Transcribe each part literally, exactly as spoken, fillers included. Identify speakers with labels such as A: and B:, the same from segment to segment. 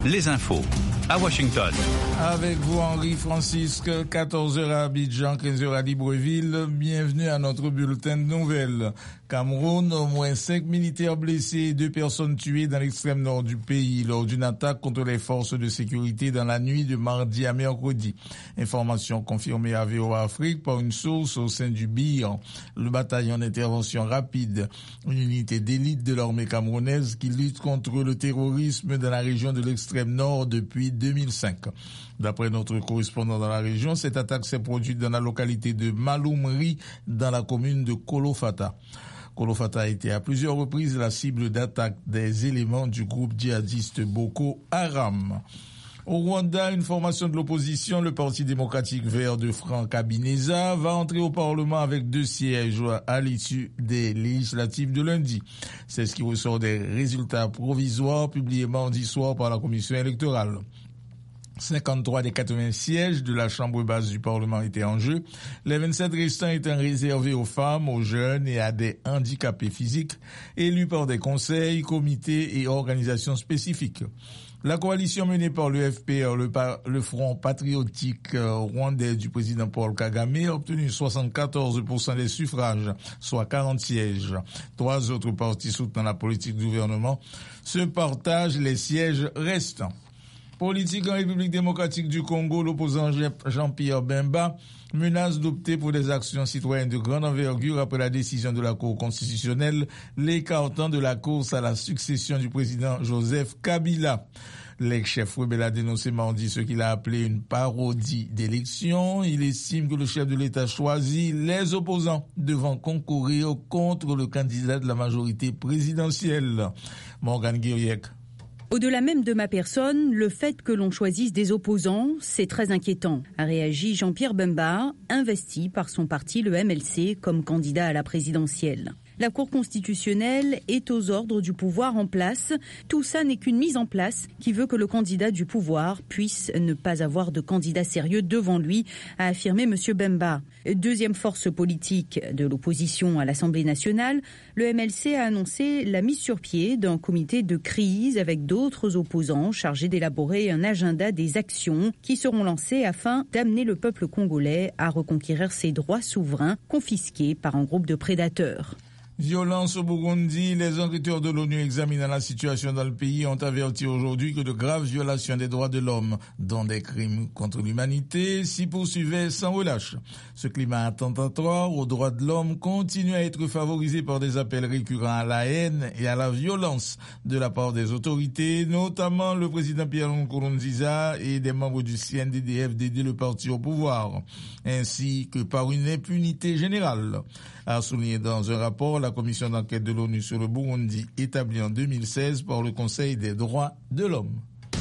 A: Les infos à Washington.
B: Avec vous, Henri Francisque, quatorze heures à Abidjan, quinze heures à Libreville. Bienvenue à notre bulletin de nouvelles. Cameroun, au moins cinq militaires blessés et deux personnes tuées dans l'extrême nord du pays lors d'une attaque contre les forces de sécurité dans la nuit de mardi à mercredi. Information confirmée à V O A Afrique par une source au sein du B I A N, le bataillon d'intervention rapide, une unité d'élite de l'armée camerounaise qui lutte contre le terrorisme dans la région de l'extrême nord depuis deux mille cinq. D'après notre correspondant dans la région, cette attaque s'est produite dans la localité de Maloumri, dans la commune de Kolofata. Kolofata a été à plusieurs reprises la cible d'attaque des éléments du groupe djihadiste Boko Haram. Au Rwanda, une formation de l'opposition, le Parti démocratique vert de Franck Habineza, va entrer au Parlement avec deux sièges à l'issue des législatives de lundi. C'est ce qui ressort des résultats provisoires publiés mardi soir par la commission électorale. cinquante-trois des quatre-vingts sièges de la chambre basse du Parlement étaient en jeu. Les vingt-sept restants étant réservés aux femmes, aux jeunes et à des handicapés physiques, élus par des conseils, comités et organisations spécifiques. La coalition menée par le F P R, le, le Front patriotique rwandais du président Paul Kagame, a obtenu soixante-quatorze pour cent des suffrages, soit quarante sièges. Trois autres partis soutenant la politique du gouvernement se partagent les sièges restants. Politique en République démocratique du Congo, l'opposant Jean-Pierre Bemba menace d'opter pour des actions citoyennes de grande envergure après la décision de la Cour constitutionnelle l'écartant de la course à la succession du président Joseph Kabila. L'ex-chef rebelle a dénoncé mardi ce qu'il a appelé une parodie d'élection. Il estime que le chef de l'État choisit les opposants devant concourir contre le candidat de la majorité présidentielle. Morgan Guiriec.
C: Au-delà même de ma personne, le fait que l'on choisisse des opposants, c'est très inquiétant, a réagi Jean-Pierre Bemba, investi par son parti, le M L C, comme candidat à la présidentielle. La Cour constitutionnelle est aux ordres du pouvoir en place. Tout ça n'est qu'une mise en place qui veut que le candidat du pouvoir puisse ne pas avoir de candidat sérieux devant lui, a affirmé M. Bemba. Deuxième force politique de l'opposition à l'Assemblée nationale, le M L C a annoncé la mise sur pied d'un comité de crise avec d'autres opposants chargés d'élaborer un agenda des actions qui seront lancées afin d'amener le peuple congolais à reconquérir ses droits souverains confisqués par un groupe de prédateurs.
B: Violence au Burundi, les enquêteurs de l'ONU examinant la situation dans le pays ont averti aujourd'hui que de graves violations des droits de l'homme, dont des crimes contre l'humanité, s'y poursuivaient sans relâche. Ce climat attentatoire aux droits de l'homme continue à être favorisé par des appels récurrents à la haine et à la violence de la part des autorités, notamment le président Pierre Nkurunziza et des membres du C N D D F D D, le parti au pouvoir, ainsi que par une impunité générale, a souligné dans un rapport la commission d'enquête de l'ONU sur le Burundi établie en deux mille seize par le Conseil des droits de l'homme.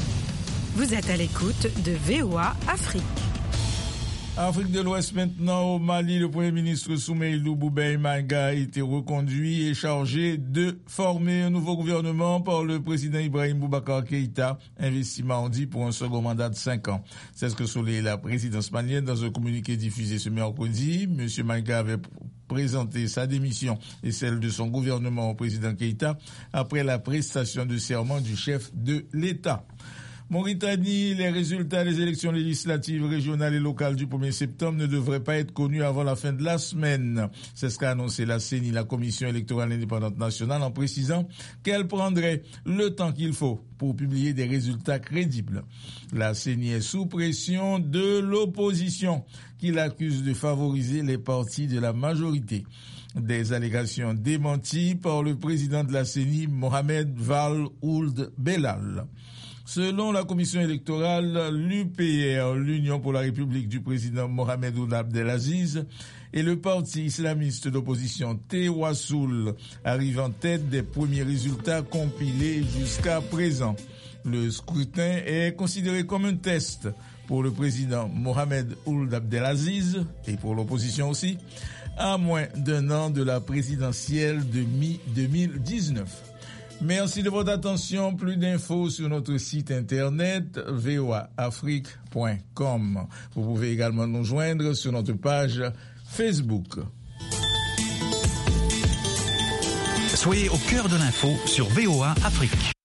D: Vous êtes à l'écoute de V O A Afrique.
B: Afrique de l'Ouest maintenant, au Mali, le Premier ministre Soumeïlou Boubèye Maïga a été reconduit et chargé de former un nouveau gouvernement par le président Ibrahim Boubacar Keïta, investi mardi pour un second mandat de cinq ans. C'est ce que souligne la présidence malienne dans un communiqué diffusé ce mercredi. Monsieur Maïga avait présenter sa démission et celle de son gouvernement au président Keïta après la prestation de serment du chef de l'État. Mauritanie, les résultats des élections législatives régionales et locales du premier septembre ne devraient pas être connus avant la fin de la semaine. C'est ce qu'a annoncé la C E N I, la Commission électorale indépendante nationale, en précisant qu'elle prendrait le temps qu'il faut pour publier des résultats crédibles. La C E N I est sous pression de l'opposition qui l'accuse de favoriser les partis de la majorité. Des allégations démenties par le président de la C E N I, Mohamed Val Ould Belal. Selon la commission électorale, l'U P R, l'Union pour la République du président Mohamed Ould Abdelaziz, et le parti islamiste d'opposition Tewassoul arrivent en tête des premiers résultats compilés jusqu'à présent. Le scrutin est considéré comme un test pour le président Mohamed Ould Abdelaziz et pour l'opposition aussi, à moins d'un an de la présidentielle de mi deux mille dix-neuf. Merci de votre attention. Plus d'infos sur notre site internet v o a afrique point com. Vous pouvez également nous joindre sur notre page Facebook.
A: Soyez au cœur de l'info sur V O A Afrique.